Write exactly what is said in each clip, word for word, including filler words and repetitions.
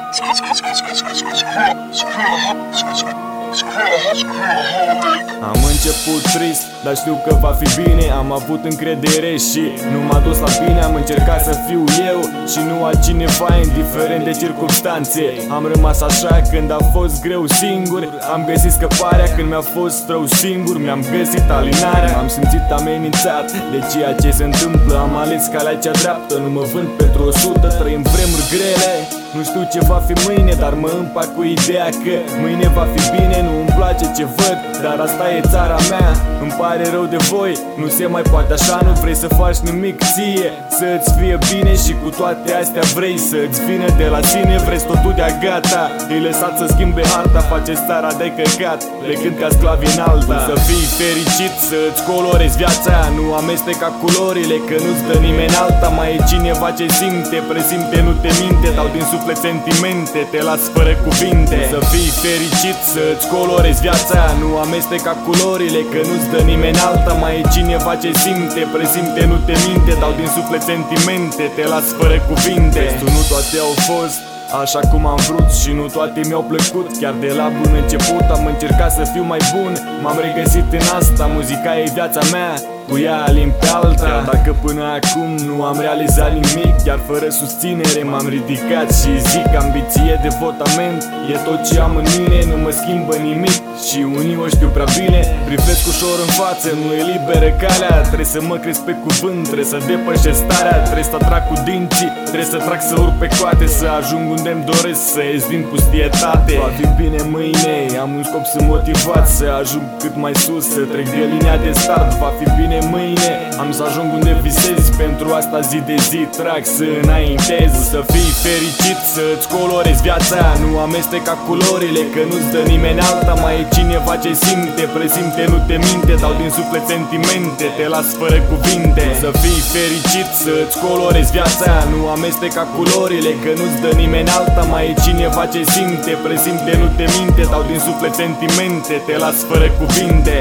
Am început trist, dar știu că va fi bine. Am avut încredere și nu m-a dus la bine. Am încercat să fiu eu și nu altcineva, indiferent de circumstanțe. Am rămas așa când a fost greu singur. Am găsit scăparea când mi-a fost rău singur. Mi-am găsit alinarea, am simțit amenințat de ceea ce se întâmplă. Am ales calea cea dreaptă, nu mă vând pentru o sută. Trăim vremuri grele, nu știu ce va fi mâine, dar mă împac cu ideea că mâine va fi bine. Nu îmi place ce văd, dar asta e țara mea. Îmi pare rău de voi, nu se mai poate așa. Nu vrei să faci nimic ție, să-ți fie bine și cu toate astea vrei să-ți vină de la sine. Vreți totul de-a gata, îi lăsați să schimbe harta. Faceți țara de căcat, plecând ca sclavi în alta. Să fii fericit, să-ți colorezi viața, nu amesteca culorile, că nu-ți dă nimeni alta. Mai e cineva ce simte, presimte, nu te minte. Dau din suflet sentimente, te las fără cuvinte. Să fii fericit, să-ți colorezi viața, nu amesteca culorile, că nu-ți dă nimeni alta. Mai e cineva ce simte, presimte, nu te minte. Dau din suflet sentimente, te las fără cuvinte. Restul nu toate au fost așa cum am vrut și nu toate mi-au plăcut. Chiar de la bun început am încercat să fiu mai bun. M-am regăsit în asta, muzica e viața mea, cu ea alim pe alta. Chiar dacă până acum nu am realizat nimic, chiar fără susținere m-am ridicat și zic: ambiție, devotament, e tot ce am în mine. Nu mă schimbă nimic și unii o știu prea bine. Privesc ușor în față, nu e liberă calea. Trebuie să mă cresc pe cuvânt, trebuie să depășesc starea. Trebuie să trag cu dinții, trebuie să trag să urc pe coate, să ajung unde-mi doresc, să ies din pustietate. Va fi bine mâine, am un scop, sunt motivat să ajung cât mai sus, să trec de linia de start. Va fi bine mâine, am să ajung unde visezi. Pentru asta zi de zi trag să înaintez. Să fii fericit, să-ți colorezi viața, nu amesteca culorile, că nu-ți dă nimeni alta. Mai e cineva ce simte, presimte, nu te minte. Dau din suflet sentimente, te las fără cuvinte. Să fii fericit, să-ți colorezi viața, nu amesteca culorile, că nu-ți dă nimeni alta. Mai e cineva ce simte, presimte, nu te minte. Dau din suflet sentimente, te las fără cuvinte.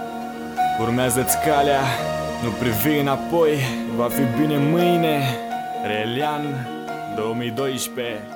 Urmează-ți calea, nu privi înapoi, va fi bine mâine. Relian două mii doisprezece.